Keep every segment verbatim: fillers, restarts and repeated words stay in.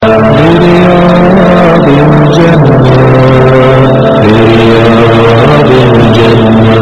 برياض الجنة برياض الجنة.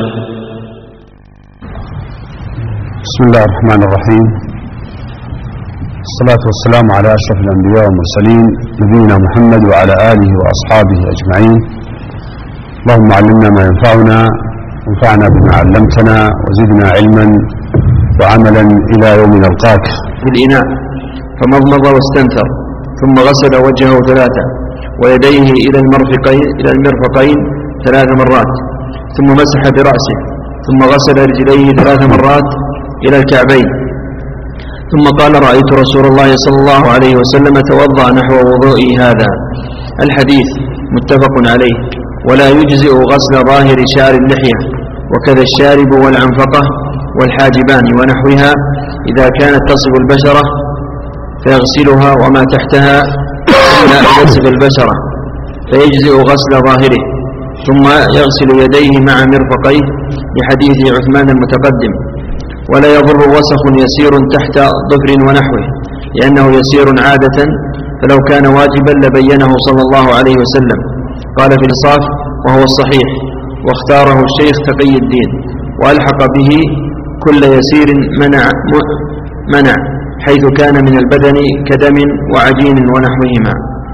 بسم الله الرحمن الرحيم. الصلاة والسلام على أشرف الأنبياء والمرسلين نبينا محمد وعلى آله وأصحابه أجمعين. اللهم علمنا ما ينفعنا وانفعنا بما علمتنا وزدنا علما وعملا إلى يوم نلقاك. في الإناء فمضمض واستنثر ثم غسل وجهه ثلاثة ويديه إلى المرفقين إلى المرفقين ثلاث مرات ثم مسح برأسه ثم غسل رجليه ثلاث مرات إلى الكعبين ثم قال: رأيت رسول الله صلى الله عليه وسلم توضأ نحو وضوئي هذا. الحديث متفق عليه. ولا يجزئ غسل ظاهر شعر اللحية وكذا الشارب والعنفقة والحاجبان ونحوها إذا كانت تصف البشرة فيغسلها وما تحتها لا تصف البشرة فيجزئ غسل ظاهره ثم يغسل يديه مع مرفقيه لحديث عثمان المتقدم. ولا يضر وسخ يسير تحت ظفر ونحوه لأنه يسير عادة فلو كان واجبا لبينه صلى الله عليه وسلم. قال في الإنصاف وهو الصحيح واختاره الشيخ تقي الدين وألحق به كل يسير منع, منع حيث كان من البدن كدم وعجين ونحوهما.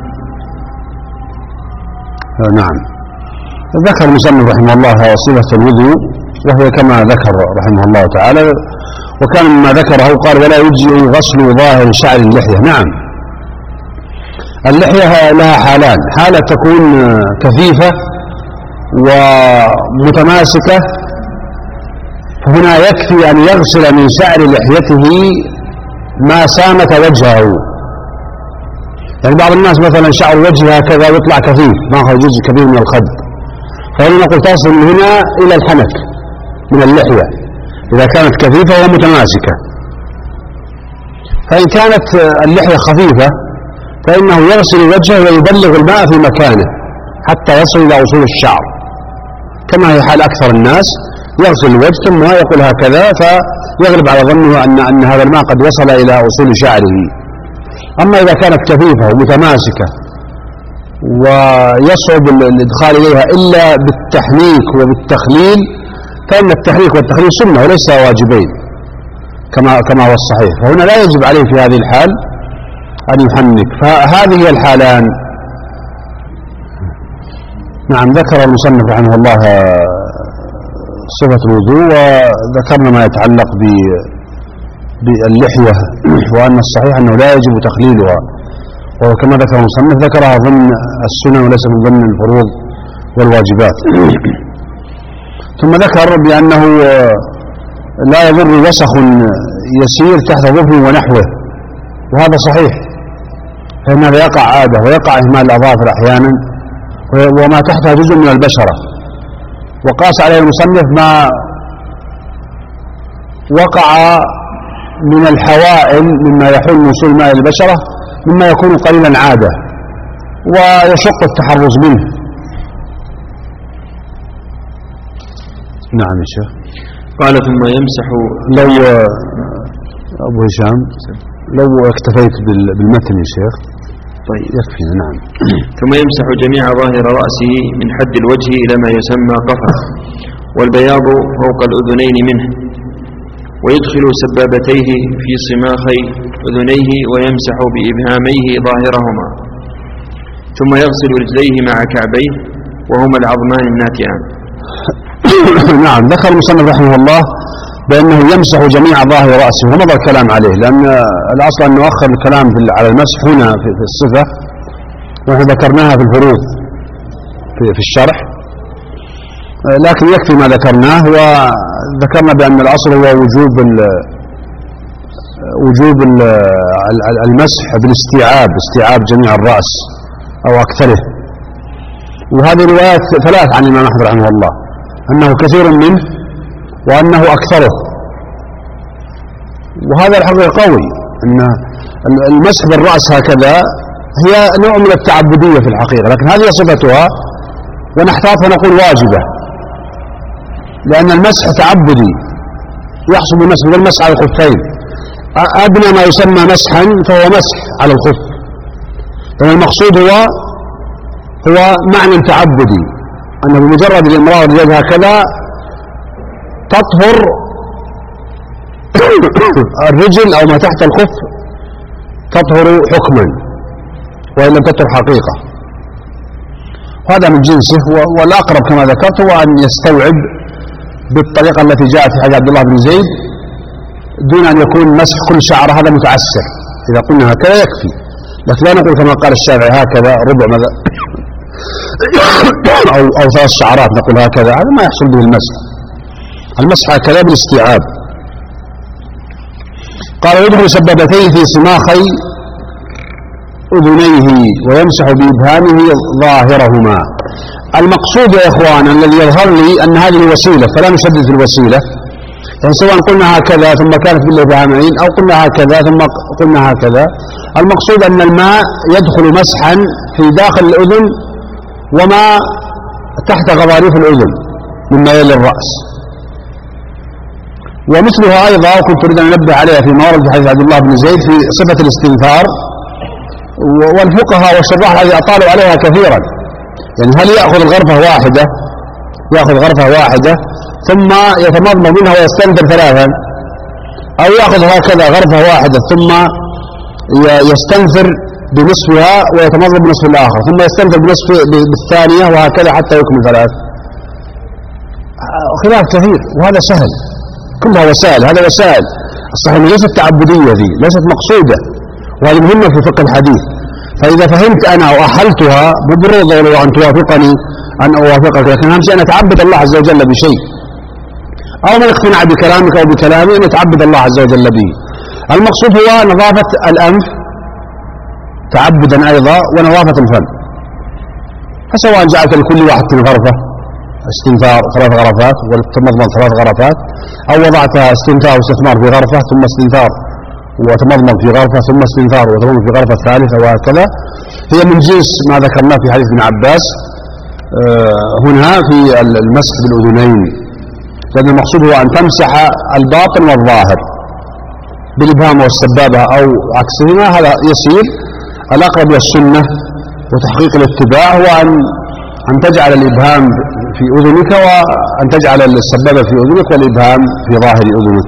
نعم. ذكر المصنف رحمه الله صفة الوضوء وهي كما ذكر رحمه الله تعالى، وكان مما ذكره قال: ولا يجزئ غسل ظاهر شعر اللحية. نعم، اللحية لها حالان: حالة تكون كثيفة ومتماسكة فهنا يكفي أن يغسل من شعر لحيته ما سامت وجهه. يعني بعض الناس مثلا شعر وجهه هكذا يطلع كثيف ماخذ جزء كبير من الخد، فهنا نقول تصل من هنا إلى الحنك من اللحية إذا كانت كثيفة ومتماسكة. فإن كانت اللحية خفيفة فإنه يغسل وجهه ويبلغ الماء في مكانه حتى يصل إلى أصول الشعر، كما هي حال أكثر الناس، يغسل الوجه ثم يقول هكذا فيغلب على ظنه أن, أن هذا الماء قد وصل إلى أصول شعره. أما إذا كانت كثيفة ومتماسكة ويصعب الإدخال إليها إلا بالتحنيك وبالتخليل فإن التحنيك والتخليل سنة وليس واجبين كما كما هو الصحيح، فهنا لا يجب عليه في هذه الحال أن يحنك. فهذه هي الحالان. نعم. ذكر المصنف رحمه الله صفة الوضوء وذكرنا ما يتعلق باللحية وأن الصحيح أنه لا يجب تخليلها، وكما ذكر المصنف ذكرها ضمن السنن وليس من ضمن الفروض والواجبات. ثم ذكر بأنه لا يضر وسخ يسير تحت ظفر ونحوه، وهذا صحيح، فإن هذا يقع عادة ويقع إهمال الأظافر أحيانا وما تحتها جزء من البشرة. وقاس عليه المصنف ما وقع من الحوائل مما يحول من وصول الماء البشرة مما يكون قليلا عادة ويشق التحرز منه. نعم يا شيخ. قال ثم يمسح. لو أبو هشام لو اكتفيت بالمتن يا شيخ طيب يكفي. نعم. ثم يمسح جميع ظاهر رأسه من حد الوجه إلى ما يسمى قفا والبياض فوق الأذنين منه، ويدخل سبابتيه في صماخي أذنيه ويمسح بإبهاميه ظاهرهما، ثم يغسل رجليه مع كعبيه وهما العظمان الناتئان. نعم. ذكر المصنف رحمه الله بأنه يمسح جميع ظاهر رأسه، ومضى الكلام عليه لأن الأصل أن نؤخر الكلام على المسح هنا في الصفة، ونحن ذكرناها في الفروض في الشرح، لكن يكفي ما ذكرناه. وذكرنا بأن الأصل هو وجوب وجوب المسح بالاستيعاب، استيعاب جميع الرأس أو أكثره. وهذه روايات ثلاث عن الإمام أحمد رحمه الله، أنه كثير منه وأنه أكثره، وهذا الحقيقة قوي أن المسح بالرأس هكذا هي نوع من التعبدية في الحقيقة، لكن هذه صفتها ونحتاط ونقول واجبة، لأن المسح تعبدي يحصل بالمسح والمسح على الخفين. أدنى ما يسمى مسحا فهو مسح على الخف، المقصود هو هو معنى تعبدي، أنه بمجرد الإمرار اليد هكذا تطهر الرجل أو ما تحت الخف، تطهر حكما وإن لم تطهر حقيقة. وهذا من جنسه. والأقرب كما ذكرت هو أن يستوعب بالطريقة التي جاءت في حديث عبد الله بن زيد دون أن يكون مسح كل شعر، هذا متعسر. إذا قلنا هكذا يكفي، لكن لا نقول كما قال الشافعي هكذا ربع ماذا أو, أو ثلاث شعرات نقول هكذا، هذا ما يحصل به المسح. المسح هكذا بالاستيعاب. قال يدخل سبابتيه في صماخي أذنيه ويمسح بإبهامه ظاهرهما. المقصود يا إخوان الذي يظهر لي أن هذه وسيلة، فلا نشدد في الوسيلة، يعني سواء قلنا هكذا ثم كانت بالإبهامين أو قلنا هكذا ثم قلنا هكذا، المقصود أن الماء يدخل مسحا في داخل الأذن وما تحت غضاريف الأذن مما يلي الرأس. ومثلها أيضا وكنت أريد أن أنبه عليها في مورد حديث عبد الله بن زيد في صفة الاستنثار، والفقهاء والشراح هذه أطالوا عليها كثيرا. يعني هل يأخذ الغرفة واحدة يأخذ غرفة واحدة ثم يتمضمض منها ويستنثر ثلاثا، أو يأخذ هكذا غرفة واحدة ثم يستنثر بنصفها ويتمضمض بنصف الآخر ثم يستنثر بنصف بالثانية وهكذا حتى يكمل ثلاث. خلاف كثير وهذا سهل، كلها وسائل، هذا وسائل. الصحيح ليست تعبدية، ذي ليست مقصودة، وهذه مهمة في فقه الحديث. فإذا فهمت أنا وأحلتها بالضرورة لو أن توافقني أن أوافقك، لكن أهم شيء أن أتعبد الله عز وجل بشيء، أو من اقتنع بكلامك أو بكلامي أن يتعبد الله عز وجل به. المقصود هو نظافة الأنف تعبدا أيضا، ونظافة الفم، فسواء جعلت لكل واحد غرفة استنثار ثلاث غرفات والتمضمض ثلاث غرفات، أو وضعتها استنثار واستثمار في غرفة ثم استنثار وتمضمض في غرفة ثم استنثار وتمضمض في غرفة ثالثة وهكذا، هي من جنس ما ذكرناه في حديث ابن عباس هنا في المسح بالأذنين. لأن المقصود هو أن تمسح الباطن والظاهر بالإبهام والسبابة أو عكسهما، هذا يسير. الأقرب إلى السنة وتحقيق الاتباع هو أن أن تجعل الإبهام في أذنك وأن تجعل السبابة في أذنك والإبهام في ظاهر أذنك.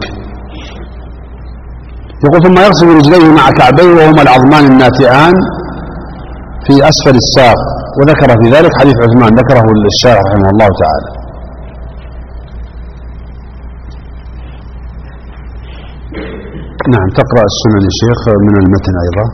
يقول ثم يغسل رجليه مع كعبيه وهما العظمان الناتئان في أسفل الساق، وذكر في ذلك حديث عثمان ذكره الشارح رحمه الله تعالى. نعم، تقرأ السنن يا شيخ من المتن أيضا.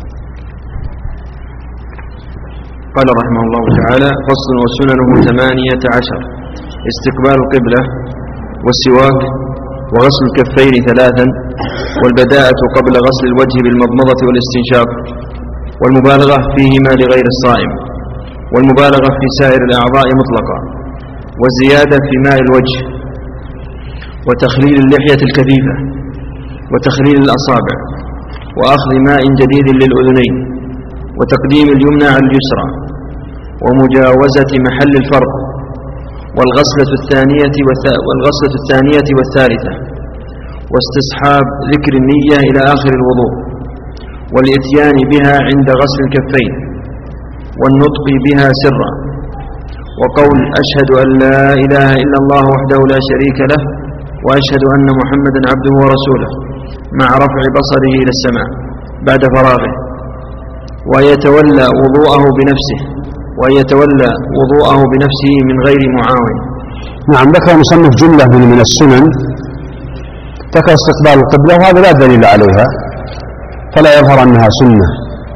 قال رحمه الله تعالى: فصل وسننه ثمانية عشر: استقبال القبلة، والسواك، وغسل الكفين ثلاثا، والبداءة قبل غسل الوجه بالمضمضة والاستنشاق، والمبالغة فيهما لغير الصائم، والمبالغة في سائر الأعضاء مطلقا، والزيادة في ماء الوجه، وتخليل اللحية الكثيفة، وتخليل الأصابع، وأخذ ماء جديد للأذنين، وتقديم اليمنى على اليسرى، ومجاوزة محل الفرض، والغسلة الثانية والغسلة الثانية والثالثة، واستصحاب ذكر النية إلى آخر الوضوء، والإتيان بها عند غسل الكفين، والنطق بها سرا، وقول أشهد أن لا إله إلا الله وحده لا شريك له وأشهد أن محمدا عبده ورسوله، مع رفع بصره إلى السماء بعد فراغه، ويتولى وضوءه بنفسه ويتولى وضوءه بنفسه من غير معاون. نعم، ذكر مصنف جملة من السنن، ذكر استقبال القبلة وهذا لا دليل عليها، فلا يظهر أنها سنة،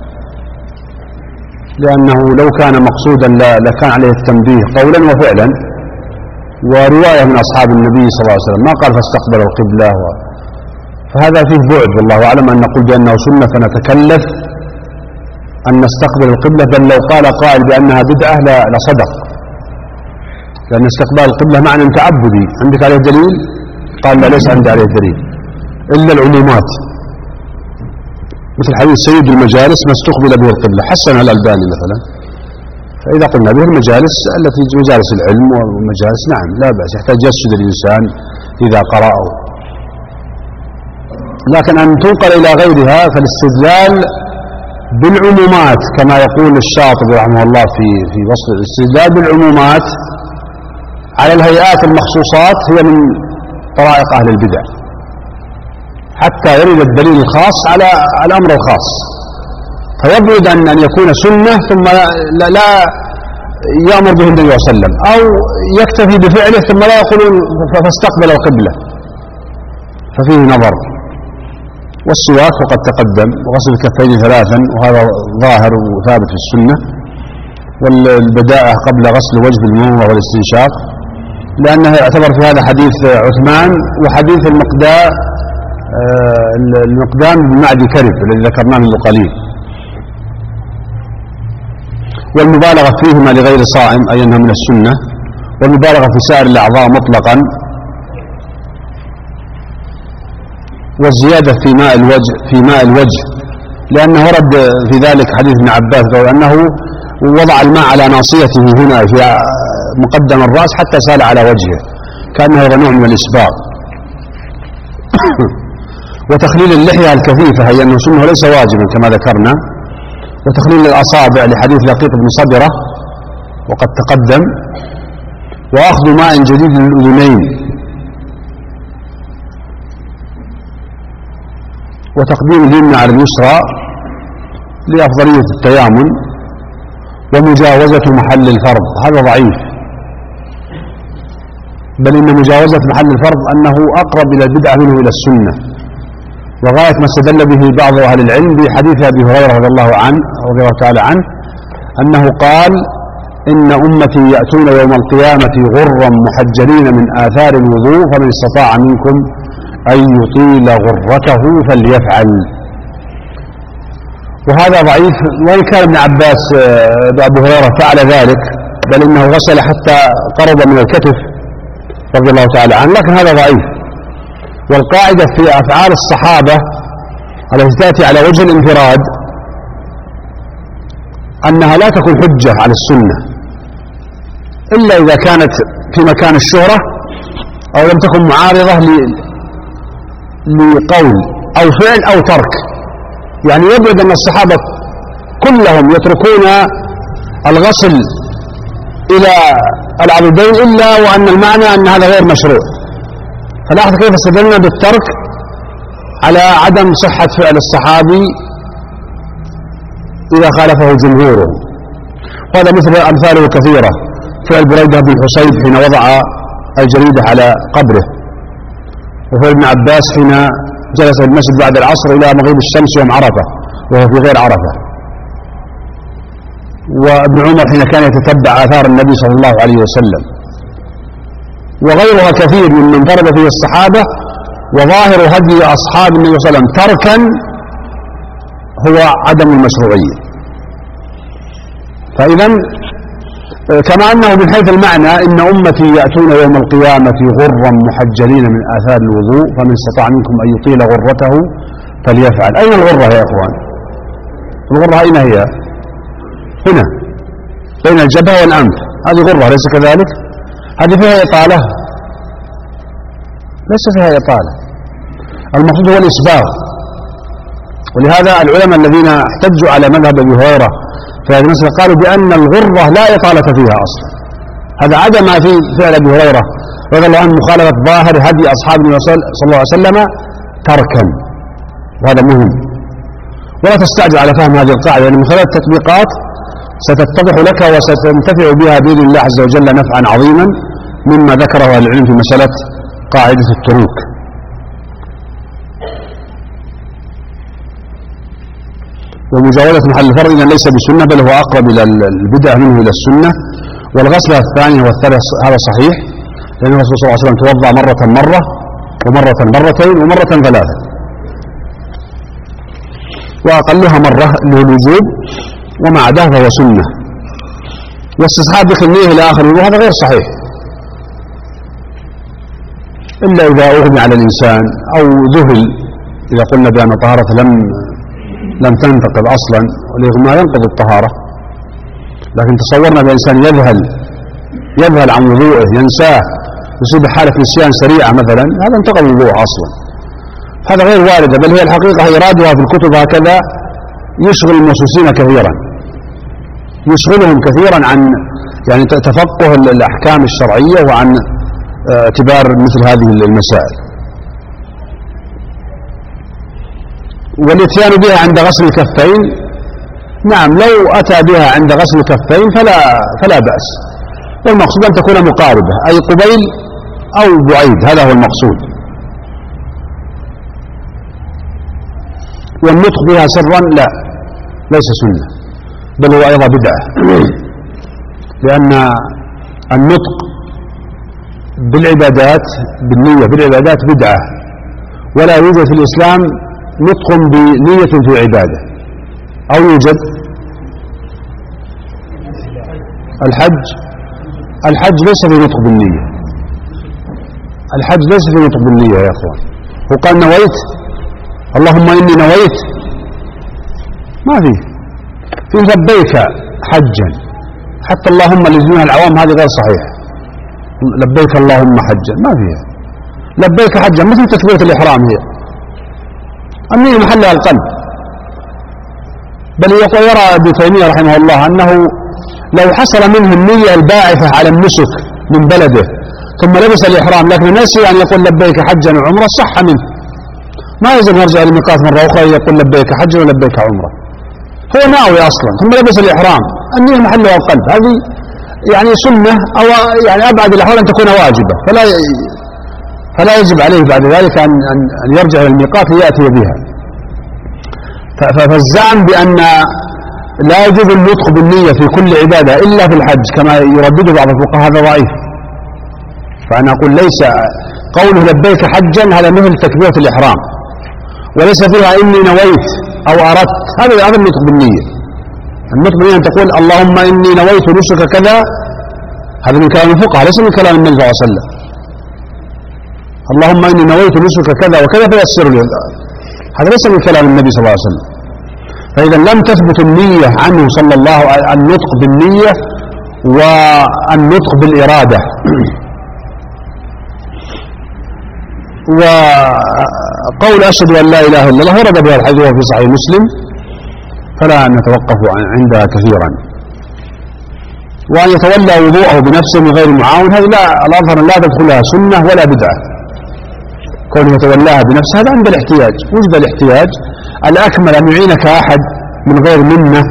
لأنه لو كان مقصودا لكان عليه التنبيه قولا وفعلا. ورواية من أصحاب النبي صلى الله عليه وسلم ما قال فاستقبل القبلة و... فهذا فيه بعد، والله أعلم أن نقول بأنه سنة فنتكلف أن نستقبل القبلة، بل لو قال قائل بأنها بدعة لصدق، لأن استقبال القبلة معنى تعبدي. عندك عليه دليل؟ قال لا، ليس عندي عليه دليل إلا العمومات، مثل حديث سيد المجالس ما استقبل به القبلة، حسن الألباني مثلا. فإذا قلنا به المجالس التي مجالس العلم والمجالس نعم لا بأس، يحتاج يسجد الإنسان إذا قرأ، لكن أن تنقل إلى غيرها فالاستدلال بالعمومات كما يقول الشاطبي رحمه الله في في وصف الاستدلال بالعمومات على الهيئات المخصوصات هي من طرائق أهل البدع، حتى يرد الدليل الخاص على الأمر الخاص، فيبعد أن أن يكون سنة ثم لا, لا يأمر به النبي صلى الله عليه وسلم، أو يكتفي بفعله ثم لا يقولون فاستقبل القبلة، ففيه نظر. والسواك وقد تقدم، وغسل الكفين ثلاثا وهذا ظاهر وثابت في السنة، والبداءة قبل غسل الوجه بالمضمضة والاستنشاق، لأنه يعتبر في هذا حديث عثمان وحديث المقداء المقدام بمعدي كرب الذي ذكرناه منذ قليل. والمبالغة فيهما لغير صائم أي أنها من السنة، والمبالغة في سائر الأعضاء مطلقا، والزيادة في ماء الوجه في ماء الوجه لأنه ورد في ذلك حديث ابن عباس أنه وضع الماء على ناصيته هنا في مقدم الرأس حتى سال على وجهه، كأنه هذا نوع من الإسباغ. وتخليل اللحية الكثيفة هي أنه سنه ليس واجبا كما ذكرنا، وتخليل الأصابع لحديث لقيط بن صبرة وقد تقدم، وأخذ ماء جديد للأذنين، وتقديم اليمنى على اليسرى لأفضلية التيامن، ومجاوزة محل الفرض هذا ضعيف، بل إن مجاوزة محل الفرض أنه أقرب إلى البدعة منه إلى السنة، وغاية ما استدل به بعض أهل العلم بحديث أبي هريرة رضي الله عنه رضي الله تعالى عنه أنه قال إن أمتي يأتون يوم القيامة غرا محجلين من آثار الوضوء فمن استطاع منكم أن يطيل غرته فليفعل. وهذا ضعيف، وإن كان ابن عباس أبو هريرة فعل ذلك، بل إنه غسل حتى قرب من الكتف رضي الله تعالى عنه، لكن هذا ضعيف. والقاعدة في أفعال الصحابة التي تأتي على وجه الانفراد أنها لا تكون حجة على السنة إلا إذا كانت في مكان الشهرة أو لم تكن معارضة لقول أو فعل أو ترك. يعني يبعد أن الصحابة كلهم يتركون الغسل إلى العضدين إلا وأن المعنى أن هذا غير مشروع، فلاحظ كيف استدلنا بالترك على عدم صحة فعل الصحابي إذا خالفه جمهوره. وهذا مثل أمثاله كثيرة، فعل بريدة بن حصيب حين وضع الجريدة على قبره، وفعل ابن عباس حين جلس في المسجد بعد العصر إلى مغيب الشمس يوم عرفة وهو في غير عرفة، وابن عمر حين كان يتتبع آثار النبي صلى الله عليه وسلم، وغيرها كثير ممن انفرد فيه الصحابة. وظاهر هدي أصحاب النبي صلى الله عليه وسلم تركا هو عدم المشروعية. فإذا كما أنه من حيث المعنى إن أمتي يأتون يوم القيامة غرا محجلين من آثار الوضوء فمن استطاع منكم أن يطيل غرته فليفعل. أين الغرة يا إخوان؟ الغرة أين هي؟ هنا بين الجبهة والأنف، هذه غرة أليس كذلك؟ هذه فيها إطالة؟ ليس فيها إطالة، المقصود هو الإسباغ. ولهذا العلماء الذين احتجوا على مذهب أبي هريرة في هذه المسألة قالوا بأن الغرة لا إطالة فيها أصلا، هذا عدم ما في فعل أبي هريرة رضي الله عنه مخالفة ظاهر هدي أصحاب النبي صلى الله عليه وسلم تركا، وهذا مهم. ولا تستعجل على فهم هذه القاعدة، لأن من خلال التطبيقات ستتضح لك وستنتفع بها بإذن الله عز وجل نفعا عظيما مما ذكره أهل العلم في مسألة قاعدة التروك. ومجاوزة محل الفرض إذن ليس بسنة بل هو أقرب إلى البدع منه إلى السنة. والغسل الثاني والثالث هذا صحيح، لأن الرسول صلى الله عليه وسلم توضأ مرة مرة ومرة مرتين ومرة ثلاثة، وأقلها مرة له الوجوب وما عداه فهو سنة. واستصحاب بخليه إلى آخر وهذا غير صحيح إلا إذا أغمي على الإنسان أو ذهل، إذا قلنا بأن طهارة لم لم تنتقض أصلا، والإغماء ينقض الطهارة. لكن تصورنا بإنسان يذهل يذهل عن وضوءه ينساه يصيب حالة نسيان سريعة مثلا، هذا انتقض الوضوء أصلا، هذا غير واردة، بل هي الحقيقة إيرادها في الكتب هكذا يشغل الموسوسين كثيرا، يشغلهم كثيرا عن يعني تفقه الأحكام الشرعية وعن اعتبار مثل هذه المسائل. والاتيان بها عند غسل الكفين، نعم لو أتى بها عند غسل الكفين فلا فلا بأس، والمقصود أن تكون مقاربة، أي قبيل أو بعيد، هذا هو المقصود. والنطق بها سرا لا، ليس سنة، بل هو أيضا بدعة، لأن النطق بالعبادات بالنية بالعبادات بدعة، ولا يوجد في الإسلام نطق بنية في عبادة، أو يوجد الحج الحج ليس في نطق بالنية، الحج ليس في نطق بالنية يا أخوان. هو قال نويت اللهم إني نويت، ما فيه في لبيك حجا، حتى اللهم لزمها العوام هذه غير صحيح، لبيك اللهم حجا ما فيها، لبيك حجا مثل تكبيرة الإحرام، هي النية محلها القلب. بل يرى ابن تيمية رحمه الله أنه لو حصل منه النية الباعثة على النسك من بلده ثم لبس الإحرام لكن نسي أن يقول لبيك حجا وعمرة صح منه، ما يلزم يرجع للميقات مرة أخرى يقول لبيك حجا ولبيك عمرة، هو ناوي أصلا ثم لبس الإحرام، النية محلها القلب، هذه يعني سنة أو يعني أبعد الأحوال أن تكون واجبة، فلا فلا يجب عليه بعد ذلك أن أن يرجع للميقات ليأتي بها. فالزعم بأن لا يجوز النطق بالنية في كل عبادة إلا في الحج كما يردد بعض الفقهاء هذا ضعيف. فأنا أقول ليس قوله لبيك حجا هذا مثل تكبيرة الإحرام، وليس فيها إني نويت أو أردت، هذا هذا النطق بالنية. النطق بالنية أن تقول اللهم إني نويت نسك كذا، هذا من كلام الفقهاء ليس من كلام النبي صلى الله عليه وسلم. اللهم إني نويت نسك كذا وكذا فيسر لي، هذا ليس من كلام النبي صلى الله عليه وسلم. فإذا لم تثبت النية عنه صلى الله عليه وسلم، النطق بالنية والنطق بالإرادة. وقول أشهد أن لا إله إلا الله ورد بها الحديث في صحيح مسلم، فلا نتوقف عندها كثيرا. وأن يتولى وضوءه بنفسه من غير معاون، هذه لا الأظهر لا تدخلها سنة ولا بدعة، كونه يتولاها بنفسه هذا عند الاحتياج، وجد الاحتياج الأكمل أن يعينك أحد من غير منة،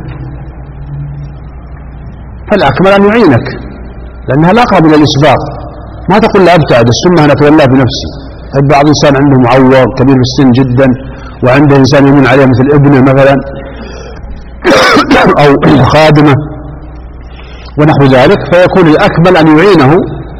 فالأكمل أن يعينك لأنها الأقرب إلى الإسباق، ما تقول لا أبتعد، السنة أن أتولاه بنفسي. بعض إنسان عنده معور كبير في السن جدا وعنده إنسان يمين عليه مثل ابنه مثلا أو خادمة ونحو ذلك، فيكون الأكمل أن يعينه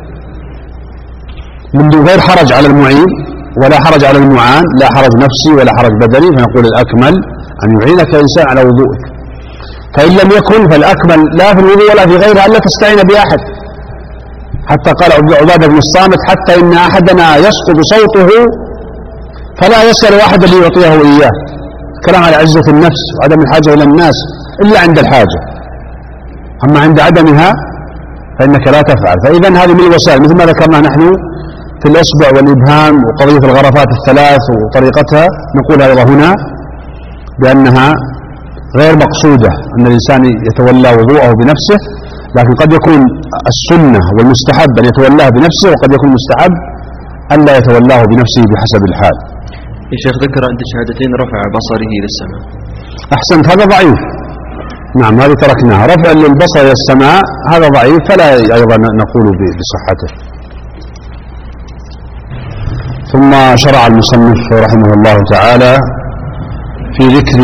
من دون غير حرج على المعين ولا حرج على المعان، لا حرج نفسي ولا حرج بدني، فنقول الأكمل أن يعينك إنسان على وضوءك. فإن لم يكن فالأكمل لا في الوضوء ولا في غيرها ألا تستعين بأحد، حتى قال عبادة بن الصامت حتى إن أحدنا يسقط صوته فلا يسأل أحدا ليعطيه إياه، كلام على عزة النفس وعدم الحاجة إلى الناس إلا عند الحاجة، أما عند عدمها فإنك لا تفعل. فإذا هذه من الوسائل مثل ما ذكرنا نحن في الإصبع والإبهام وقضية الغرفات الثلاث وطريقتها، نقول أيضا هنا بأنها غير مقصودة أن الإنسان يتولى وضوءه بنفسه، لكن قد يكون السنة والمستحب أن يتولاه بنفسه، وقد يكون مستحب أن لا يتولاه بنفسه بحسب الحال. يا شيخ ذكر عند الشهادتين رفع بصره إلى السماء. أحسنت، هذا ضعيف. نعم هذه تركناها، رفع البصر إلى السماء هذا ضعيف، فلا أيضا نقول بصحته. ثم شرع المصنف رحمه الله تعالى في ذكر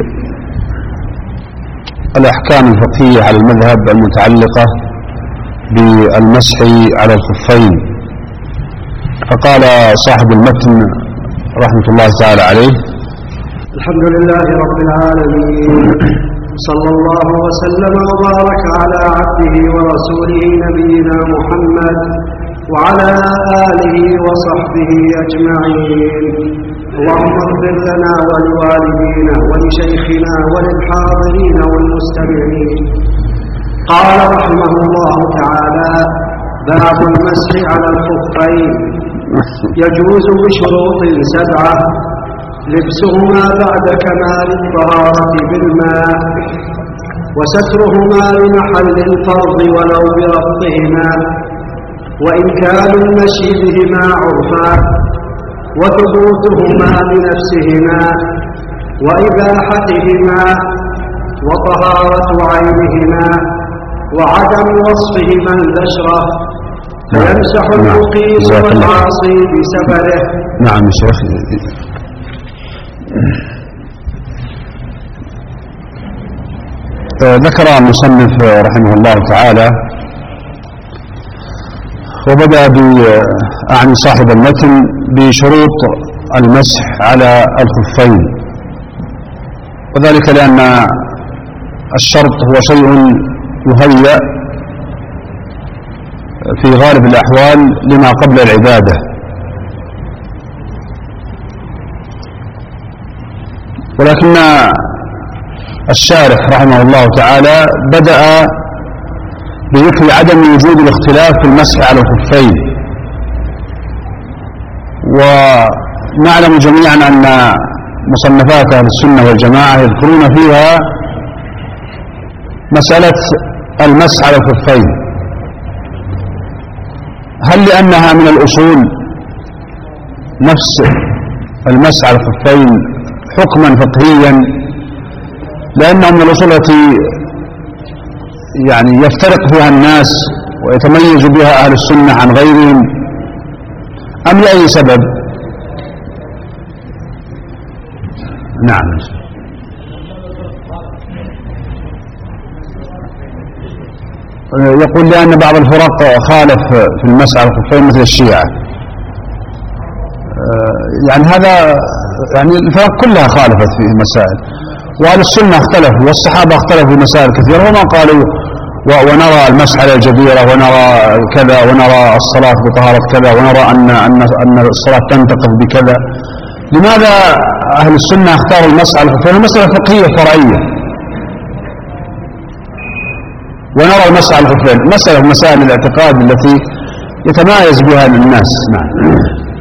الأحكام الفقهية على المذهب المتعلقة بالمسح على الخفين. فقال صاحب المتن رحمة الله تعالى عليه: الحمد لله رب العالمين، صلى الله وسلم وبارك على عبده ورسوله نبينا محمد وعلى آله وصحبه أجمعين. اللهم اغفر لنا ولوالدينا ولشيخنا وللحاضرين والمستمعين. قال رحمه الله تعالى: باب المسح على الخفين. يجوز بشروط سبعة: لبسهما بعد كمال الطهارة بالماء، وسترهما لمحل الفرض ولو بربطهما، وإمكان المشي بهما عرفا، وثبوتهما بنفسهما، وإباحتهما، وطهارة عينهما، وعدم وصفهما البشرة، فيمسح المقيم والعاصي بسفره. نعم شيخ. ذكر المصنف رحمه الله تعالى وبدأ أعني صاحب المتن بشروط المسح على الخفين، وذلك لأن الشرط هو شيء يهيأ في غالب الأحوال لما قبل العبادة، ولكن الشارح رحمه الله تعالى بدأ بذكر عدم وجود الاختلاف في المسح على الخفين. ونعلم جميعا أن مصنفات أهل السنة والجماعة يذكرون فيها مسألة المسح على الخفين. هل لأنها من الأصول نفس المسح على الخفين حكما فقهيا، لأنه من الأصول التي يعني يفترق فيها الناس ويتميز بها أهل السنة عن غيرهم، أم لأي سبب؟ نعم. يقول لأن بعض الفرق خالف في المسح على الخفين مثل الشيعة، يعني هذا يعني الفرق كلها خالفت في مسائل، وأهل السنة اختلفوا والصحابة اختلفوا في مسائل كثيرة، وما قالوا ونرى المسح على الجبيرة ونرى كذا ونرى الصلاة بطهارة كذا ونرى أن أن أن الصلاة تنتقض بكذا. لماذا أهل السنة اختاروا المسح على الخفين؟ مسألة فقهية فرعية. ونرى المسح على الخفين مسألة من مسائل الاعتقاد التي يتمايز بها الناس. نعم.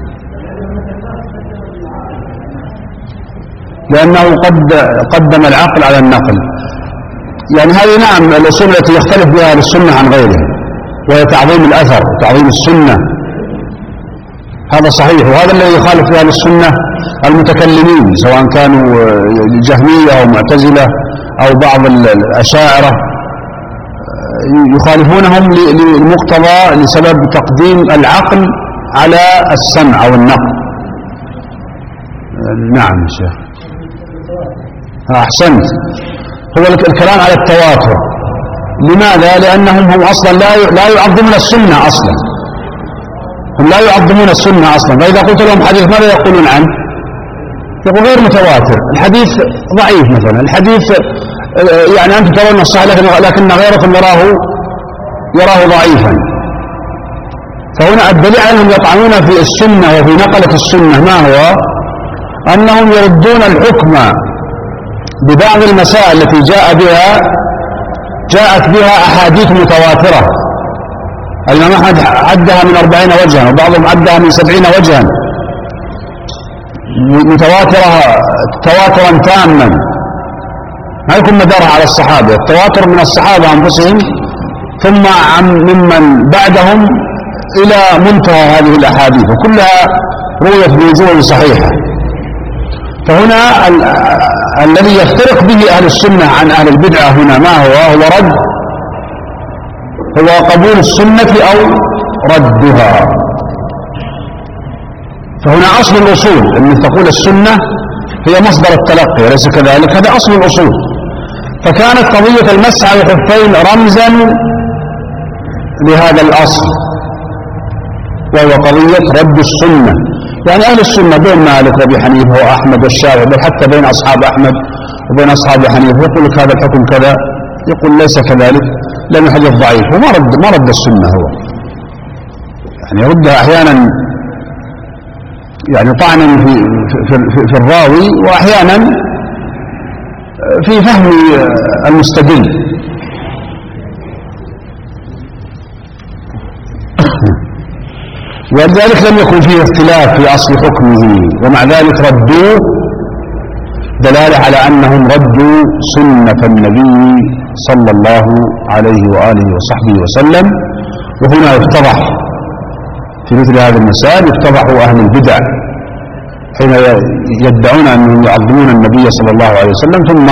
لأنه قد قدم العقل على النقل، يعني هذه نعم الأصول التي يختلف بها أهل السنة عن غيرهم، وهي تعظيم الأثر وتعظيم السنة، هذا صحيح. وهذا الذي يخالف بها أهل السنة المتكلمين، سواء كانوا جهمية أو معتزلة أو بعض الأشاعرة، يخالفونهم للمقتضى لسبب تقديم العقل على السمع أو النقل. نعم يا شيخ. أحسنت. هو الكلام على التواتر. لماذا؟ لأنهم هم أصلا لا لا يعظمون السنة أصلا، هم لا يعظمون السنة أصلا. فإذا قلت لهم حديث ماذا يقولون عنه؟ يقول غير متواتر، الحديث ضعيف مثلا، الحديث يعني أنتم ترون الصحيح لكن غيركم يراه يراه ضعيفا. فهنا الدليل أنهم يطعنون في السنة وفي نقلة السنة ما هو؟ أنهم يردون الحكم ببعض المسائل التي جاء بها جاءت بها أحاديث متواترة. الإمام أحمد عدها من أربعين وجها، وبعضهم عدها من سبعين وجها متواترة تواترا تاما ما يكون مدارها على الصحابة، التواتر من الصحابة أنفسهم ثم عن ممن بعدهم إلى منتهى هذه الأحاديث، وكلها رويت بوجوه صحيحة. فهنا ال الذي يفترق به أهل السنة عن أهل البدعة هنا ما هو؟ هو رد هو قبول السنة أو ردها. فهنا أصل الأصول أن تقول السنة هي مصدر التلقي، وليس كذلك، هذا أصل الأصول. فكانت قضية المسح على الخفين رمزا لهذا الأصل، وهو قضية رد السنة. يعني أهل السنة بين مالك وابي حنيفة وأحمد والشافعي، بل حتى بين أصحاب أحمد وبين أصحاب حنيفة، يقول لك هذا الحكم كذا، يقول ليس كذلك لأنه حديث ضعيف، وما رد ما رد السنة، هو يعني يردها أحيانا يعني طعنا في, في, في, في الراوي، وأحيانا في فهم المستدل. ولذلك لم يكن فيه اختلاف في أصل حكمه، ومع ذلك ردوه دلالة على أنهم ردوا سنة النبي صلى الله عليه وآله وصحبه وسلم. وهنا يفتضح في مثل هذه المسائل يفتضح أهل البدع حين يدعون أنهم يعظمون النبي صلى الله عليه وسلم ثم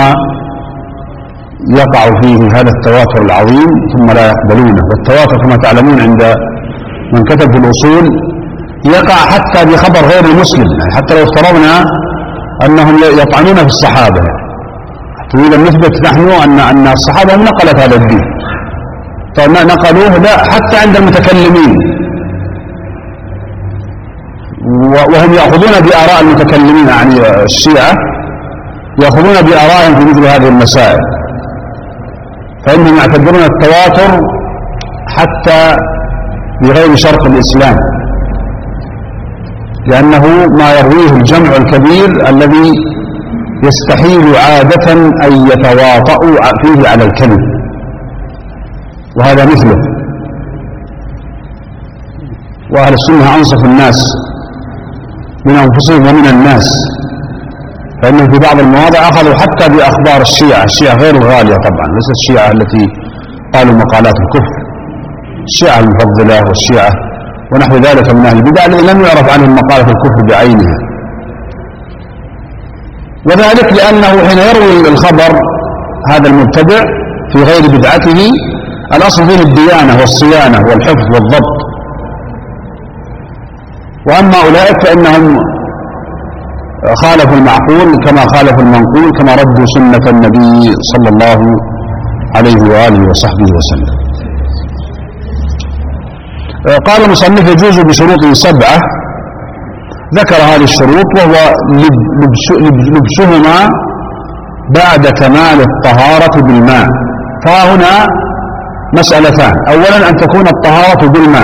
يقع فيه هذا التواتر العظيم ثم لا يقبلونه. والتواتر كما تعلمون عند من كتب في الأصول يقع حتى بخبر غير المسلم، يعني حتى لو افترضنا أنهم يطعنون في الصحابة تريد أن نثبت نحن أن أن الصحابة هم نقلت هذا الدين، نقلوه لا حتى عند المتكلمين، وهم يأخذون بآراء المتكلمين يعني الشيعة يأخذون بآرائهم في مثل هذه المسائل، فإنهم يعتبرون التواتر حتى بغير شرط الإسلام، لأنه ما يرويه الجمع الكبير الذي يستحيل عادة أن يتواطؤوا فيه على الكذب، وهذا مثله. وأهل السنة أنصف الناس من أنفسهم ومن الناس، فإنهم في بعض المواضع أخذوا حتى بأخبار الشيعة، الشيعة غير الغالية طبعا، ليست الشيعة التي قالوا مقالات الكفر، الشيعة المفضلة والشيعة ونحو ذلك من أهل البدع الذي لم يعرف عنهم مقالة الكفر بعينها. وذلك لأنه حين يروي الخبر هذا المبتدع في غير بدعته الأصل فيه الديانة والصيانة والحفظ والضبط، وأما أولئك فإنهم خالفوا المعقول كما خالفوا المنقول، كما ردوا سنة النبي صلى الله عليه وآله وصحبه وسلم. قال المصنف يجوز بشروط سبعة، ذكر هذه الشروط وهو لبسهما بعد كمال الطهارة بالماء. فهنا مسألتان، أولا أن تكون الطهارة بالماء،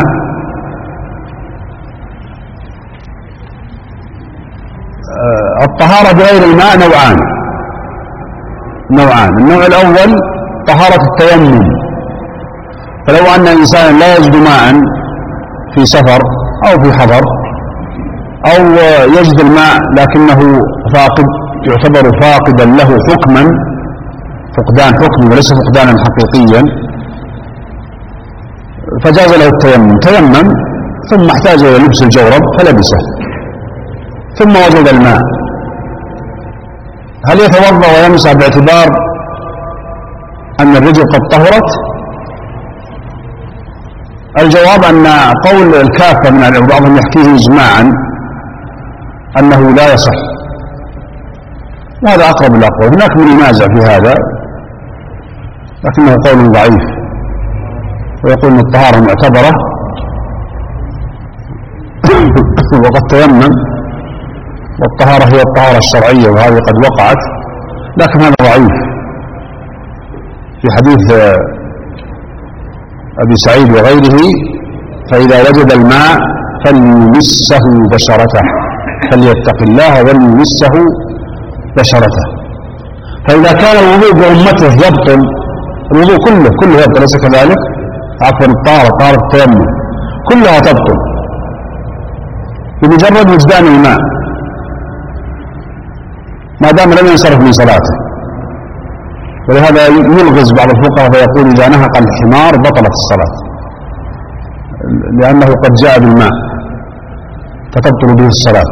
الطهارة بغير الماء نوعان نوعان النوع الأول طهارة التيمم، فلو أن إنسانا لا يجد ماء في سفر أو في حضر أو يجد الماء لكنه فاقد يعتبر فاقدا له حكما، فقدان حكمي وليس فقدانا حقيقيا، فجاز له التيمم، تيمم ثم احتاج إلى لبس الجورب فلبسه ثم وجد الماء، هل يتوضأ ويمسح باعتبار أن الرجل قد طهرت؟ الجواب أن قول الكافة من العلماء بعضهم يحكيه إجماعا أنه لا يصح، وهذا أقرب الأقوال. هناك من ينازع في هذا لكنه قول ضعيف، ويقول أن الطهارة معتبرة وقد تيمم، والطهارة هي الطهارة الشرعية وهذه قد وقعت، لكن هذا ضعيف. في حديث أبي سعيد وغيره فإذا وجد الماء فليمسه بشرته، فليتق الله وليمسه بشرته. فإذا كان الوضوء بأمته يبطل، الوضوء كله كله يبطل، ليس كذلك؟ عفوا الطهارة طهارة التيمم كلها تبطل بمجرد وجدان الماء ما دام لم ينصرف من صلاته. ولهذا يلغز بعض الفقهاء فيقول إذا نهق الحمار بطلت الصلاة، لأنه قد جاء بالماء فتبطل به الصلاة.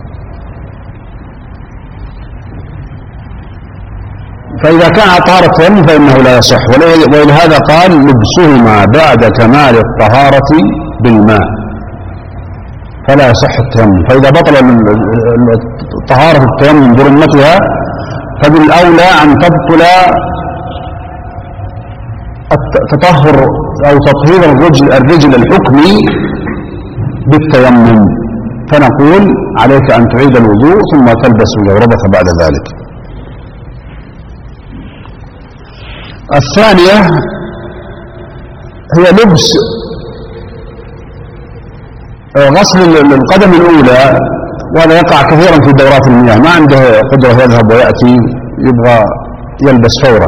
فإذا كان طهارة التيمم فإنه لا يصح، ولهذا قال لبسهما بعد كمال الطهارة بالماء، فلا يصح التيمم. فإذا بطل طهارة التيمم برمتها فبالأولى أن تبطل التطهر أو تطهير الرجل, الرجل الحكمي بالتيمم، فنقول عليك أن تعيد الوضوء ثم تلبس جوربك بعد ذلك. الثانية هي لبس غسل القدم الأولى، وهذا يقع كثيرا في دورات المياه، ما عنده قدرة يذهب ويأتي يبغى يلبس فورا،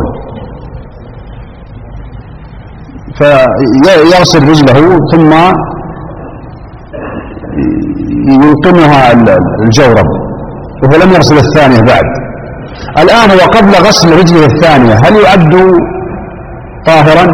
فيغسل رجله ثم يلقمها الجورب وهو لم يغسل الثانية بعد، الآن هو قبل غسل رجله الثانية هل يعد طاهرا؟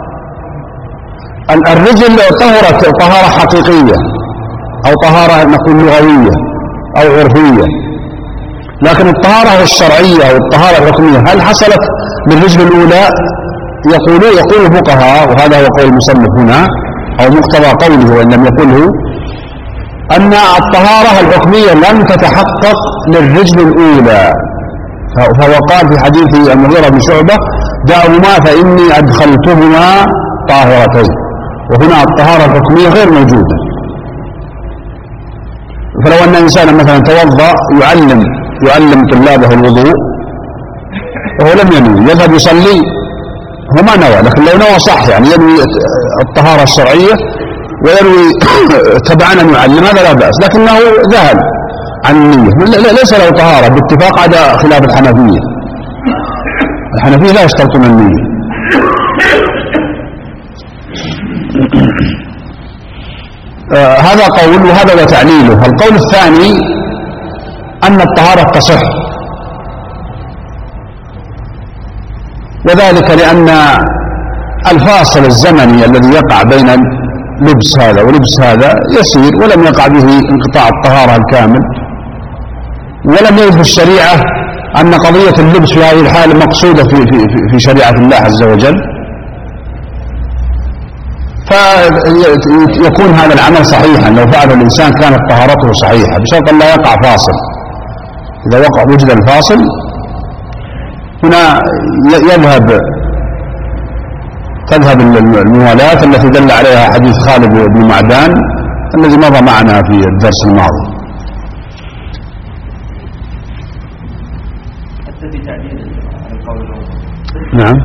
الرجل طهرت طهارة حقيقية أو طهارة نقول لغوية أو عرفية، لكن الطهارة الشرعية أو الطهارة الحكمية هل حصلت للرجل الأولى؟ يقول يقول الفقهاء، وهذا هو قول المصنف هنا أو مقتضى قوله وإن لم يقله، أن الطهارة الحكمية لم تتحقق للرجل الأولى. فهو قال في حديث المغيرة بن شعبة: دعهما فإني أدخلتهما طاهرتين. وهنا الطهارة الحكمية غير موجودة. فلو أن إنسانا مثلا توضأ يعلم يعلم طلابه الوضوء وهو لم ينوي، يذهب يصلي هو ما نوى، لكن لو نوى صح، يعني ينوي الطهارة الشرعية وينوي تبعا أن يعلم، هذا لا بأس، لكنه ذهل عن النية، ليس له طهارة باتفاق، هذا خلاف الحنفية. الحنفية لا يشترطون النية. آه هذا قول، وهذا وتعليله. القول الثاني أن الطهارة تصح، وذلك لأن الفاصل الزمني الذي يقع بين لبس هذا ولبس هذا يسير، ولم يقع به انقطاع الطهارة الكامل، ولم يرد في الشريعة أن قضية اللبس في هذه الحالة مقصودة في, في, في شريعة الله عز وجل، فيكون هذا العمل صحيحا لو فعل الإنسان كانت طهارته صحيحة، بشرط أن لا يقع فاصل. إذا وقع وجد الفاصل هنا يذهب تذهب الموالاة التي دل عليها حديث خالد بن معدان الذي مضى معنا في الدرس الماضي. نعم،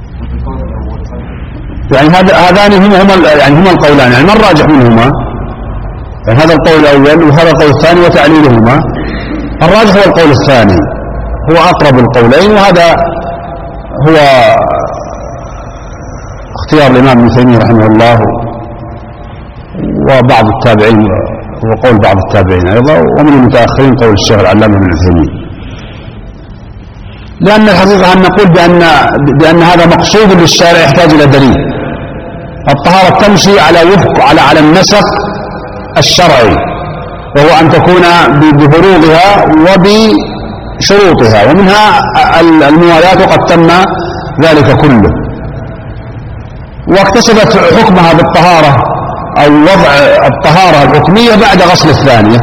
يعني هذان هما هما يعني هما القولان، يعني ما الراجح منهما؟ يعني هذا القول الأول وهذا القول الثاني وتعليلهما. الراجح هو القول الثاني، هو أقرب القولين، وهذا هو اختيار الإمام ابن تيمية رحمه الله وبعض التابعين، وقول بعض التابعين أيضا، ومن المتأخرين قول الشيخ العلامة ابن عثيمين. لأن الحقيقة أن نقول بأن بأن هذا مقصود للشارع يحتاج إلى دليل. الطهارة تمشي على وفق على على النسق الشرعي، وهو أن تكون بفروضها وبشروطها، ومنها الموالاة وقد تم ذلك كله، واكتسبت حكمها بالطهارة أو وضع الطهارة الحكمية بعد غسل الثانية،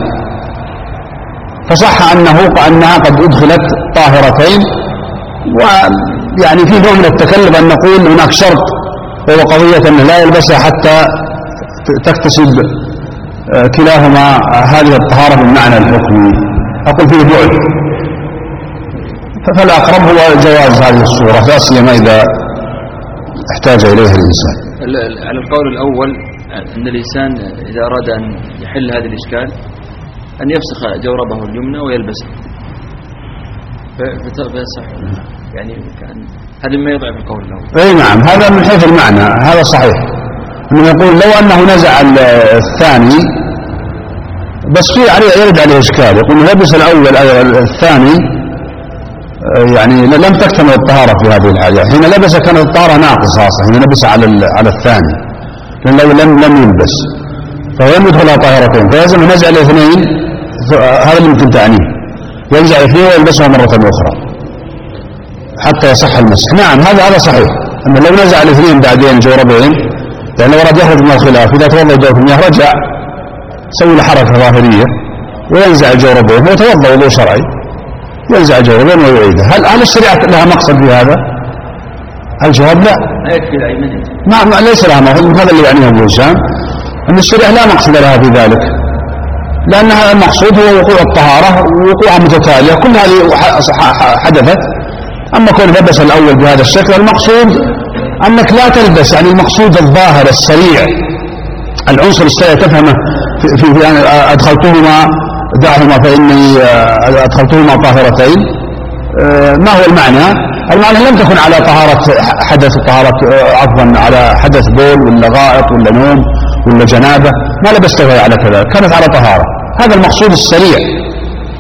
فصح أنه أنها قد أدخلت طاهرتين. ويعني في نوع من التكلف أن نقول هناك شرط، وهو قضية أنه لا يلبسها حتى تكتسب كلاهما هذه الطهارة بالمعنى الحكمي. أقول فيه بعد، فالأقرب هو جواز هذه الصورة، لا سيما إذا احتاج إليها الإنسان. على القول الأول أن الإنسان إذا أراد أن يحل هذا الإشكال أن يفسخ جوربه اليمنى ويلبسه فيصح، يعني كان هذا ما يضعف القول الأول. أي نعم، هذا من حيث المعنى هذا صحيح، أنه يقول لو أنه نزع الثاني بس في عليه يرد عليه إشكال، يقول لبس الأول الثاني يعني لم تكتمل الطهارة في هذه الحالة، حين لبس كانت الطهارة ناقصة أصلا، حين لبس على على الثاني، لأن لو لم لم يلبس فهو لم يدخلها طاهرتين، فلازم نزع الاثنين، هذا اللي يمكن تعنيه، ينزع الاثنين ويلبسها مرة أخرى حتى يصح المسح. نعم، هذا هذا صحيح، أنه لو نزع الاثنين بعدين جوربين، لأن لو أراد يخرج من الخلاف إذا توضأ جورب المياه رجع سوي له حركة ظاهرية وينزع الجوربين، هو توضأ وضوء شرعي، ينزع الجوربين ويعيده. هل هل الشريعة لها مقصد في هذا؟ الجواب لا، ما ما ليس لها مقصد، هذا اللي يعنيه ابو هشام، أن الشريعة لا مقصد لها في ذلك، لأن هذا المقصود هو وقوع الطهارة ووقوعها متتالية، كل هذه حدثت. أما كون لبس الأول بهذا الشكل، المقصود أنك لا تلبس، يعني المقصود الظاهر السريع، العنصر السريع تفهمه في, في, في أدخلتهما دعهما فإني أدخلتهما طاهرتين. ما هو المعنى؟ المعنى لم تكن على طهارة حدث طهارة عفوا على حدث بول ولا غائط ولا نوم ولا جنابة، ما لبستها على كذا، كانت على طهارة، هذا المقصود السريع.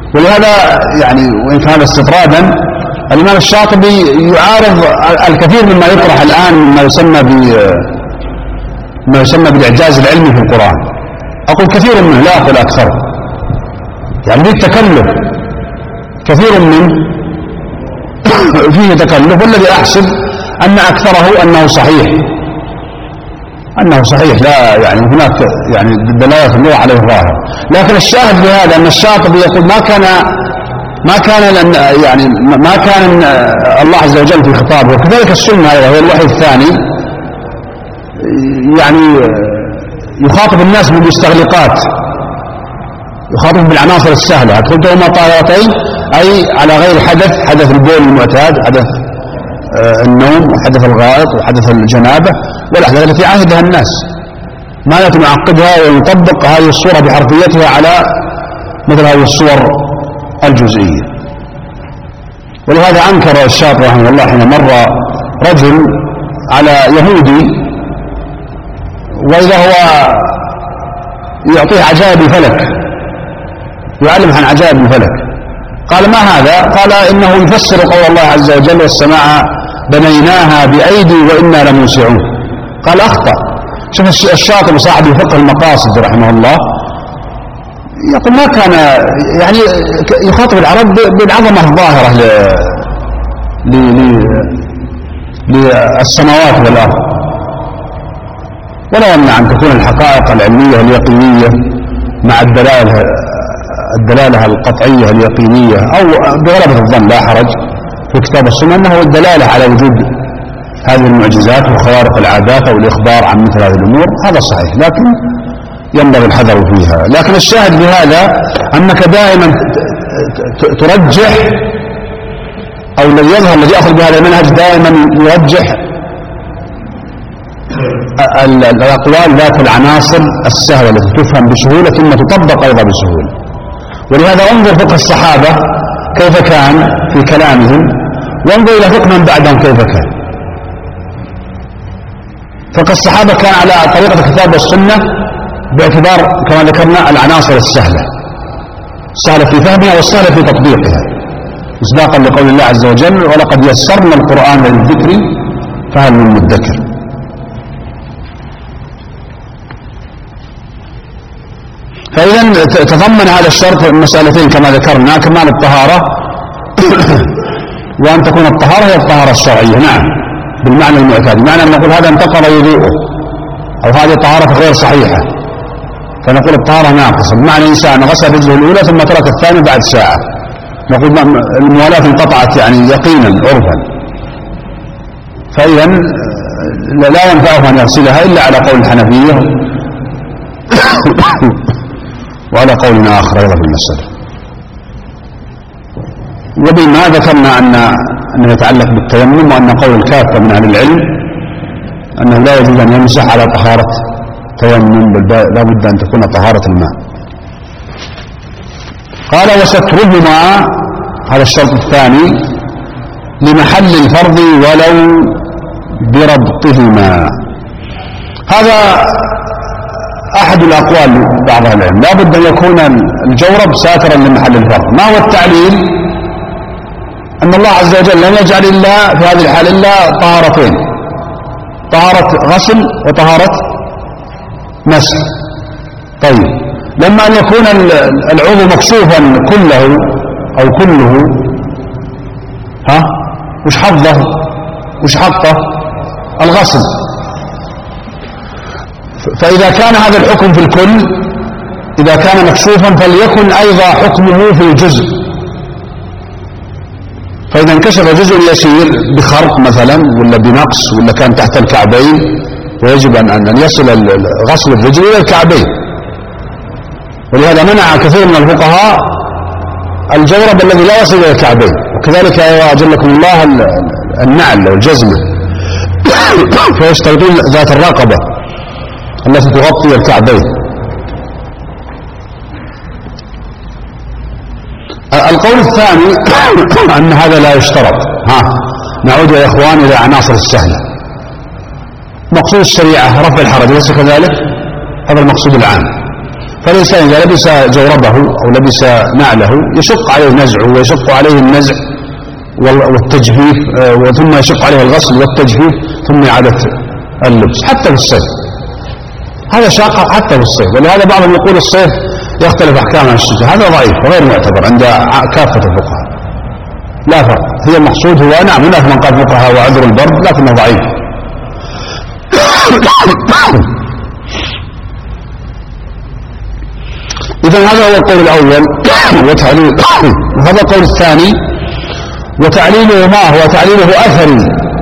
ولهذا يعني وإن كان استطرادا الإمام الشاطبي يعارض الكثير مما يطرح الآن مما يسمى ب ما يسمى بالإعجاز العلمي في القرآن. أقول كثير منه لا أقول أكثر، يعني فيه تكلف كثير منه فيه تكلف، والذي أحسب أن أكثره أنه صحيح أنه صحيح لا يعني هناك يعني دلالة اللغة عليه ظاهر. لكن الشاهد بهذا أن الشاطبي يقول ما كان ما كان يعني ما كان الله عز وجل في خطابه، وكذلك السنة أيضا هو الوحي الثاني يعني يخاطب الناس بالمستغلقات، يخاطب بالعناصر السهلة. أدخلتهما طاهرتين أي على غير حدث، حدث البول المعتاد، حدث النوم، وحدث الغائط، وحدث الجنابة، والأحداث التي عهدها الناس، ما لا نعقدها ونطبق هذه الصورة بحرفيتها على مثل هذه الصور الجزئية. ولهذا أنكر الشاطبي رحمه الله حين مر رجل على يهودي وإذا هو يعطيه عجائب الفلك، يعلم عن عجائب الفلك، قال ما هذا؟ قال إنه يفسر قول الله عز وجل والسماء بنيناها بأيدي وإنا لموسعون. قال أخطأ. شوف الشاطبي صاحب فقه المقاصد رحمه الله يقول ما كان يعني يخاطب العرب بالعظمة الظاهرة للسماوات والأرض، ولا يمنع أن تكون الحقائق العلمية اليقينية مع الدلالة الدلالة القطعية اليقينية أو بغلبة الظن لا حرج في كتاب السنة أنه الدلالة على وجود هذه المعجزات وخوارق العادات أو الإخبار عن مثل هذه الأمور، هذا صحيح، لكن ينبغي الحذر فيها. لكن الشاهد بهذا أنك دائما ترجح، أو الذي يظهر الذي يأخذ بهذا المنهج دائما يرجح الأقوال ذات العناصر السهلة التي تفهم بسهولة ثم تطبق أيضا بسهولة. ولهذا انظر فقه الصحابة كيف كان في كلامهم، وانظر إلى فقه من بعدهم كيف كان. فقه الصحابة كان على طريقة الكتاب والسنة باعتبار كما ذكرنا العناصر السهلة، السهلة في فهمها والسهلة في تطبيقها، مصداقا لقول الله عز وجل ولقد يسرنا القرآن للذكر فهل من مدكر. فإذا تضمن هذا الشرط مسألتين كما ذكرنا: كمال الطهارة وأن تكون الطهارة هي الطهارة الشرعية، نعم بالمعنى المعتاد، بمعنى أن نقول هذا انتقض وضوءه أو هذه طهارة غير صحيحة فنقول الطهارة ناقصة، بمعنى إنسان غسل رجله الأولى ثم ترك الثاني بعد ساعة نقول الموالاة انقطعت يعني يقينا عرفا. فإذا لا ينفعه أن يغسلها إلا على قول الحنفية وعلى قول آخر أيضا في المسألة. وبما ذكرنا أن أنه يتعلق بالتيمم، وأن قول الكافة من أهل العلم أنه لا يجوز أن يمسح على طهارة تيمم، بل لا بد أن تكون طهارة الماء. قال: وسترهما، هذا الشرط الثاني، لمحل الفرض ولو بربطهما. هذا أحد الأقوال بعض العلم، لا بد أن يكون الجورب ساترا لمحل الفرض. ما هو التعليل؟ أن الله عز وجل لم يجعل إلا في هذه الحال إلا طهارتين: طهارة غسل وطهارة مسح. طيب، لما أن يكون العضو مكشوفا كله أو كله، ها وش حظه وش حطه؟ الغسل. فإذا كان هذا الحكم في الكل، إذا كان مكشوفا فليكن أيضا حكمه في الجزء. فإذا انكشف جزء يسير بخرق مثلا ولا بنقص ولا كان تحت الكعبين، ويجب أن يصل غسل الرجل إلى الكعبين. ولهذا منع كثير من الفقهاء الجورب الذي لا يصل إلى الكعبين. وكذلك أجلكم الله النعل أو الجزمة فيشترطون ذات الرقبة التي تغطي الكعبين. القول الثاني أن هذا لا يشترط. ها نعود يا إخوان إلى عناصر السهلة. مقصود الشريعة رفع الحرج، ليس كذلك؟ هذا المقصود العام. فالإنسان إذا لبس جوربه أو لبس نعله يشق عليه نزعه ويشق عليه النزع والتجفيف، ثم يشق عليه الغسل والتجفيف ثم إعادة اللبس حتى في الصيف. هذا شاق حتى في الصيف، ولهذا بعضهم يقول الصيف يختلف أحكام عن الشتاء. هذا ضعيف وغير معتبر عند كافة الفقهاء، لا فرق. هي المقصود هو نعم هناك من قال فقهاء وعذر البرد لكنه ضعيف. إذن هذا هو القول الأول وتعليل. وهذا القول الثاني وتعليله ما هو تعليله أثري،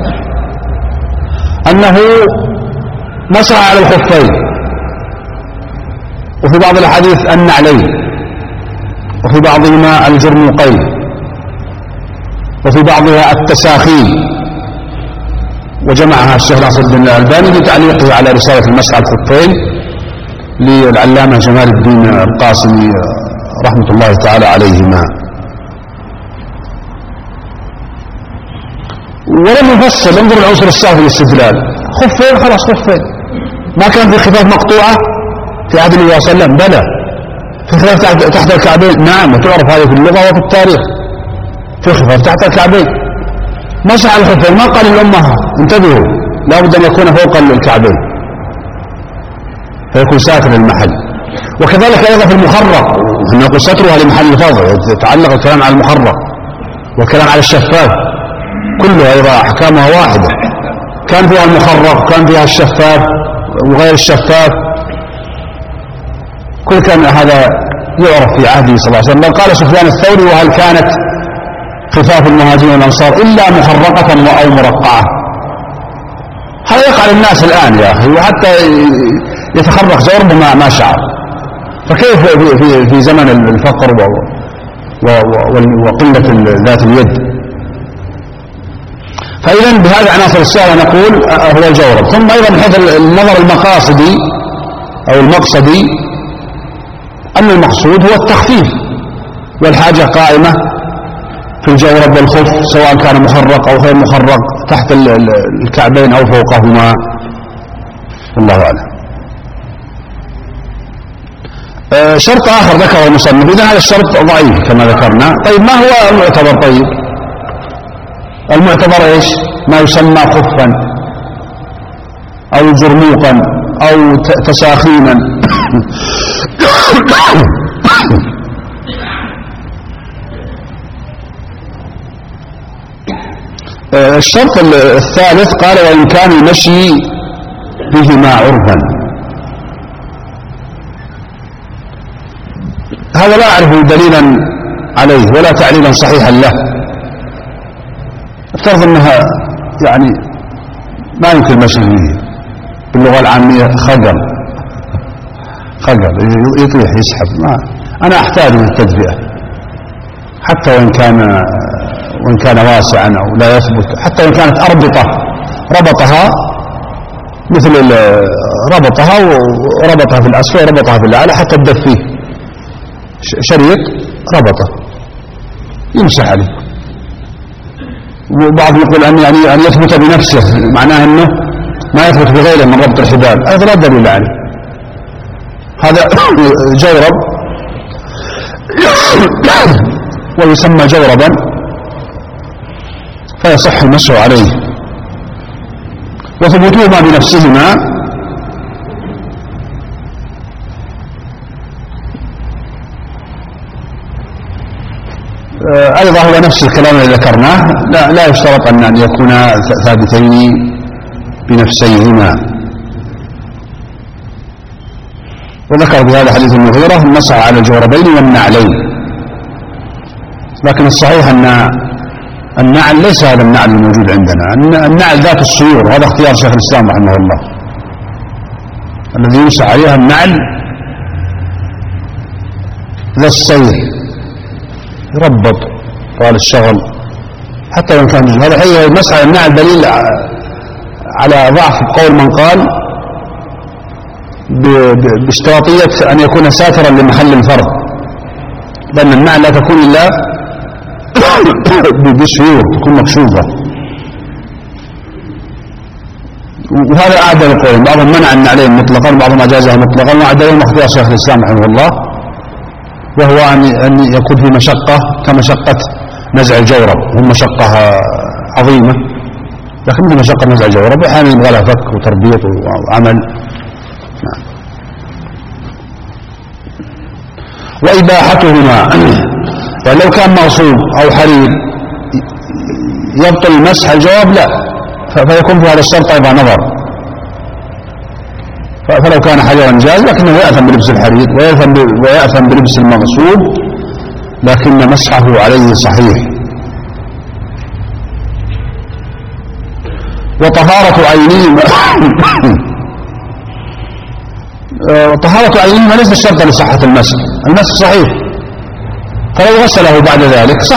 أنه مسح على الخفين، وفي بعض الأحاديث النعلين، وفي بعضهما الجرموقين، وفي بعضها التساخين، وجمعها الشيخ ناصر الدين الألباني بتعليقه على رسالة المسح على الخفين للعلامة جمال الدين القاسمي رحمة الله تعالى عليهما. ولم يفصل، انظر العنصر السابق للاستدلال، خفين خلاص خفين، ما كان في خفاف مقطوعة في عهد النبي صلى الله عليه وسلم؟ بلى. في خفاف تحت الكعبين؟ نعم، وتعرف هذه في اللغة وفي التاريخ، في خفاف تحت الكعبين. مسح على الخفين، ما قال الأمة انتبهوا لا بد أن يكون فوق الكعبين فيكون ساتر المحل. وكذلك أيضا في المخرق، نقول سترها لمحل الفاضل، يتعلق الكلام على المخرق والكلام على الشفاف، كلها أيضا أحكامها واحدة، كان فيها المخرق كان فيها الشفاف وغير الشفاف، كل كان هذا يعرف في عهده صلى الله عليه وسلم. بل قال سفيان الثوري: وهل كانت خفاف المهاجرين والأنصار إلا محرقة أو مرقعة؟ هذا يقع للناس الآن يا أخي، وحتى يتخرق جورب ما ما شعر، فكيف في, في, في زمن الفقر و و و وقلة ذات اليد؟ فإذا بهذه عناصر السؤال نقول هو الجورب. ثم أيضا من حيث النظر المقاصدي أو المقصدي، أن المقصود هو التخفيف، والحاجة قائمة في الجورب والخف سواء كان مخرق أو غير مخرق، تحت الكعبين أو فوقهما، والله أعلم. آه شرط آخر ذكره المصنف، إذن هذا الشرط ضعيف كما ذكرنا. طيب ما هو المعتبر؟ طيب المعتبر إيش؟ ما يسمى خفا أو جرموقا أو تساخينا. الشرط الثالث قال: وإن كان المشي بهما عرفا. هذا لا أعرف دليلا عليه ولا تعليلا صحيحا له. افترض أنها يعني ما يمكن المشي فيه، باللغة العامية خجل خجل يطيح يسحب. ما أنا أحتاج للتدفئة حتى وإن كان وإن كان واسعا أو لا يثبت، حتى وإن كانت أربطة ربطها مثل ربطها وربطها في الأسفل وربطها في الأعلى حتى تدفيه، شريط ربطه يمسح عليه. وبعض يقول أن يعني أن يثبت بنفسه، معناه أنه ما يثبت بغيره من ربط الحبال، هذا لا دليل عليه. هذا جورب ويسمى جوربا فيصح المسح عليه، وثبوتهما بنفسهما أيضا هو نفس الكلام الذي ذكرناه، لا, لا يشترط أن يكونا ثابتين بنفسيهما. وذكر بهذا حديث المغيرة: مسح على الجوربين والنعلين. لكن الصحيح أن النعل ليس هذا النعل الموجود عندنا، النعل ذات السيور، وهذا اختيار شيخ الإسلام رحمه الله، الذي يمسح عليها النعل ذا السير يربط طال الشغل حتى وإن كان. هذا هي مسح على النعل دليل على ضعف قول من قال باشتراطية أن يكون ساترا لمحل الفرض، لأن النعل لا تكون إلا بسيور، تكون مكشوفة. وهذا أعدل القول، بعضهم منع أن عليهم مطلقا وبعضهم أجازها مطلقا، وأعدلهم اختيار شيخ الإسلام رحمه الله، وهو أن يكون في مشقة كمشقة نزع الجورب، هم مشقة عظيمة لكن مثل مشقة نزع الجورب، أحيانا يبغى لها فك وتربيط وعمل. نعم. وإباحتهما يعني لو كان مغصوب أو حرير يبطل المسح، الجواب لا، فيكون في هذا الشرط أيضا نظر، فلو كان حريرا جاز لكنه يأثم بلبس الحرير ويأثم بلبس المغصوب، لكن مسحه عليه صحيح. وطهارة عينهما طهارة عينهما ليس شرطا لصحة المسح، المسح صحيح، فلو غسله بعد ذلك صح،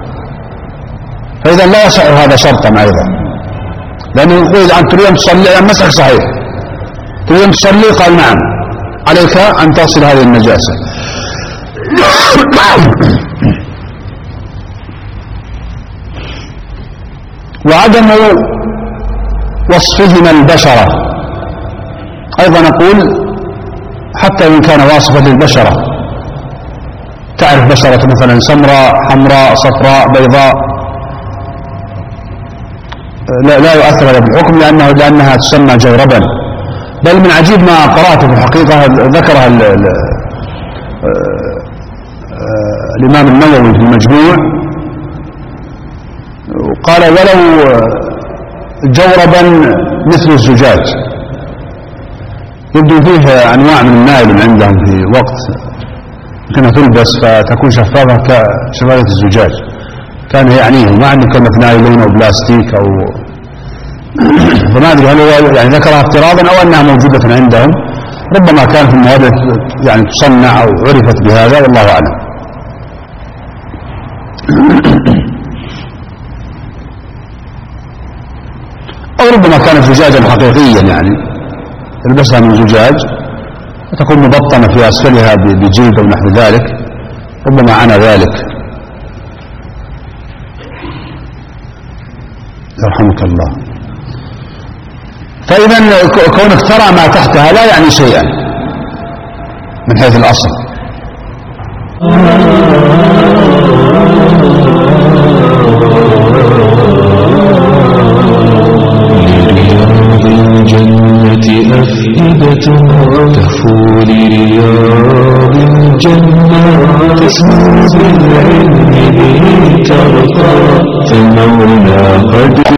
فإذا لا يصح هذا شرطا أيضا، لأنه يقول أن تريد أن تصلي المسح صحيح، تريد أن تصلي قال نعم عليك أن تصل هذه النجاسة. وعدم وصفهما البشرة أيضا نقول حتى إن كان واصفا للبشرة، تعرف بشرة مثلا سمراء حمراء صفراء بيضاء، لا, لا يؤثر هذا بالحكم لأنه لأنها تسمى جوربا. بل من عجيب ما قرأته في الحقيقة ذكرها الإمام النووي في المجموع، قال ولو جوربا مثل الزجاج، يبدو فيه أنواع من النائل عندهم في وقت كانت تلبس فتكون شفافة كشفافة الزجاج، كان يعنيه مع أنه كانت نايلون أو بلاستيك أو فما أدري هل هو يعني ذكرها افتراضا أو أنها موجودة عندهم، ربما كانت المواد يعني تصنع أو عرفت بهذا والله أعلم. أو ربما كانت زجاجا حقيقيا يعني يلبسها من زجاج وتكون مبطنة في أسفلها بجلد أو نحو ذلك، ربما عانى ذلك. يرحمك الله. فإذا كونك ترى ما تحتها لا يعني شيئا من حيث الأصل. لرياض الجنة أفئدة تهفو لرياض الجنة، تسمو بالعلم به ترقى، فالمولى قد